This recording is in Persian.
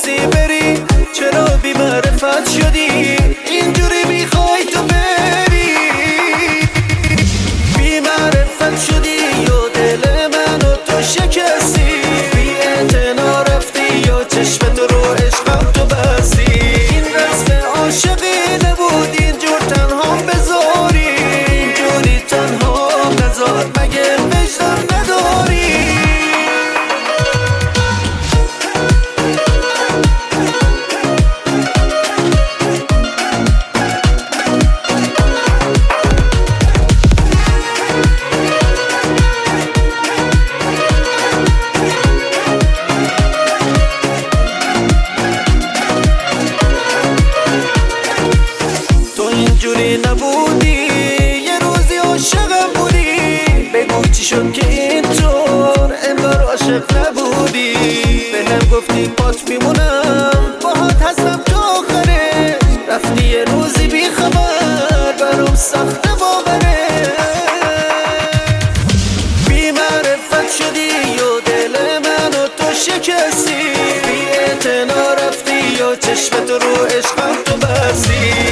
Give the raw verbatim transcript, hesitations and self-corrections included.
خواستی بری، چرا بی معرفت شدی اینجوری میخوای تو بری؟ بی معرفت شدی یا دل منو تو شکستی، بی اعتنا رفتی یا چشمت رو عشقم تو بستی. این رسم عاشقی نبود اینجور تنها بذاری، اینجوری تنها نذار مگه وجدان نداری؟ اینجوری نبودی، یه روزی عاشقم بودی، بگو چی شد که اینطور انگار عاشق نبودی. به هم گفتی پات میمونم باهات هستم تا آخره، رفتی یه روزی بی خبر برام سخته باوره. بی معرفت شدی یا دل منو تو شکستی، بی اعتنا رفتی یا چشمت رو عشقم تو بستی.